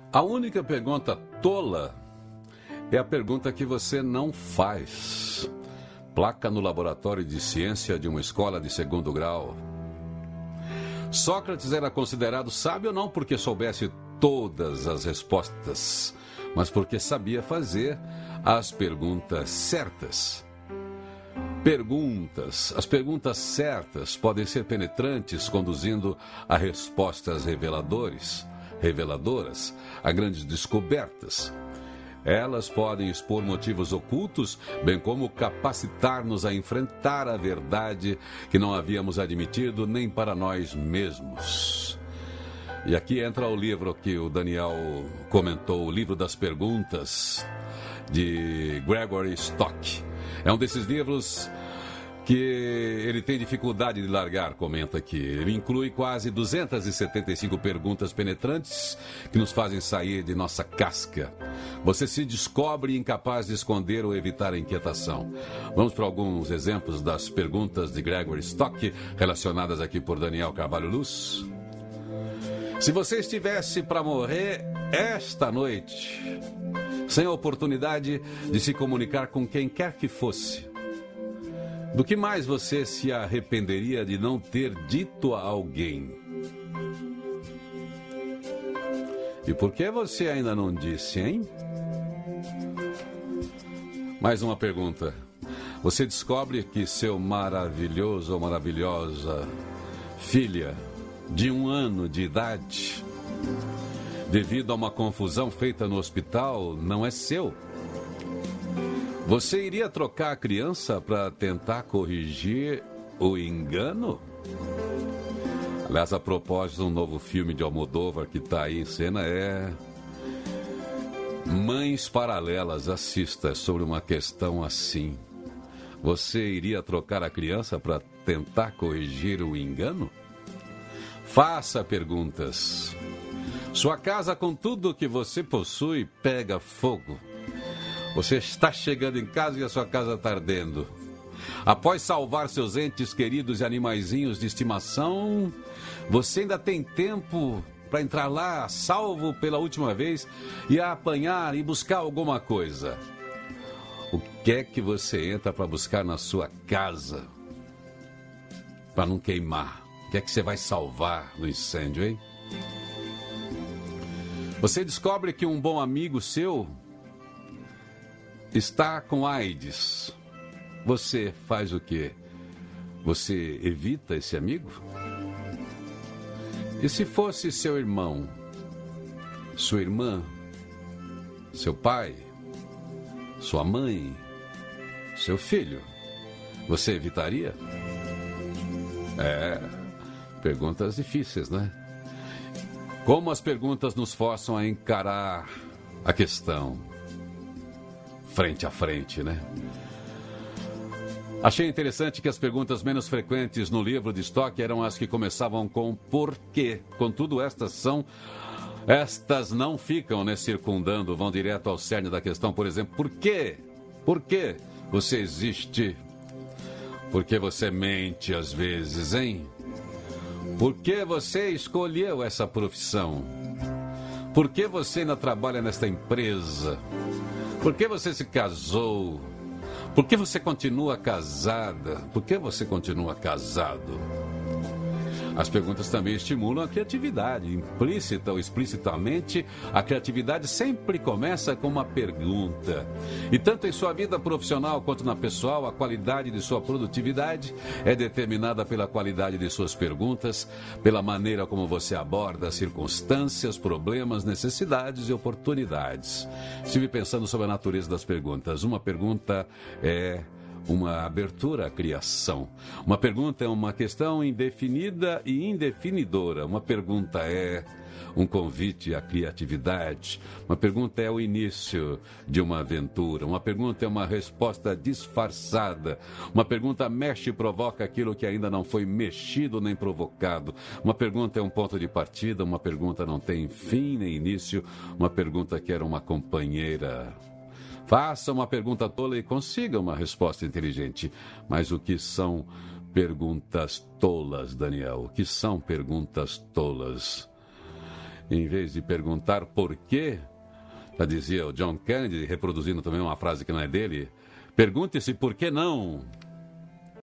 A única pergunta tola é a pergunta que você não faz. Placa no laboratório de ciência de uma escola de segundo grau. Sócrates era considerado sábio não porque soubesse todas as respostas, mas porque sabia fazer as perguntas certas. As perguntas certas podem ser penetrantes, conduzindo a respostas reveladoras, a grandes descobertas. Elas podem expor motivos ocultos, bem como capacitar-nos a enfrentar a verdade que não havíamos admitido nem para nós mesmos. E aqui entra o livro que o Daniel comentou, o livro das perguntas, de Gregory Stock. É um desses livros que ele tem dificuldade de largar, comenta aqui. Ele inclui quase 275 perguntas penetrantes que nos fazem sair de nossa casca. Você se descobre incapaz de esconder ou evitar a inquietação. Vamos para alguns exemplos das perguntas de Gregory Stock, relacionadas aqui por Daniel Carvalho Luz. Se você estivesse para morrer esta noite, sem a oportunidade de se comunicar com quem quer que fosse, do que mais você se arrependeria de não ter dito a alguém? E por que você ainda não disse, hein? Mais uma pergunta. Você descobre que seu maravilhoso ou maravilhosa filha de 1 ano de idade, devido a uma confusão feita no hospital, não é seu. Você iria trocar a criança para tentar corrigir o engano? Aliás, a propósito, um novo filme de Almodóvar que está aí em cena é Mães Paralelas. Assista, sobre uma questão assim. Você iria trocar a criança para tentar corrigir o engano? Faça perguntas. Sua casa, com tudo que você possui, pega fogo. Você está chegando em casa e a sua casa está ardendo. Após salvar seus entes queridos e animaizinhos de estimação, você ainda tem tempo para entrar lá, salvo pela última vez, e apanhar e buscar alguma coisa. O que é que você entra para buscar na sua casa? Para não queimar. O que é que você vai salvar do incêndio, hein? Você descobre que um bom amigo seu está com AIDS. Você faz o quê? Você evita esse amigo? E se fosse seu irmão, sua irmã, seu pai, sua mãe, seu filho, você evitaria? Perguntas difíceis, né? Como as perguntas nos forçam a encarar a questão frente a frente, né? Achei interessante que as perguntas menos frequentes no livro de Stock eram as que começavam com porquê. Contudo, estas não ficam, né, circundando, vão direto ao cerne da questão. Por exemplo, por quê? Por que você existe? Por que você mente às vezes, hein? Por que você escolheu essa profissão? Por que você ainda trabalha nesta empresa? Por que você se casou? Por que você continua casada? Por que você continua casado? As perguntas também estimulam a criatividade. Implícita ou explicitamente, a criatividade sempre começa com uma pergunta. E tanto em sua vida profissional quanto na pessoal, a qualidade de sua produtividade é determinada pela qualidade de suas perguntas, pela maneira como você aborda circunstâncias, problemas, necessidades e oportunidades. Estive pensando sobre a natureza das perguntas. Uma pergunta é uma abertura à criação. Uma pergunta é uma questão indefinida e indefinidora. Uma pergunta é um convite à criatividade. Uma pergunta é o início de uma aventura. Uma pergunta é uma resposta disfarçada. Uma pergunta mexe e provoca aquilo que ainda não foi mexido nem provocado. Uma pergunta é um ponto de partida. Uma pergunta não tem fim nem início. Uma pergunta quer uma companheira. Faça uma pergunta tola e consiga uma resposta inteligente. Mas o que são perguntas tolas, Daniel? O que são perguntas tolas? em vez de perguntar por quê, já dizia o John Kennedy, reproduzindo também uma frase que não é dele, pergunte-se por que não.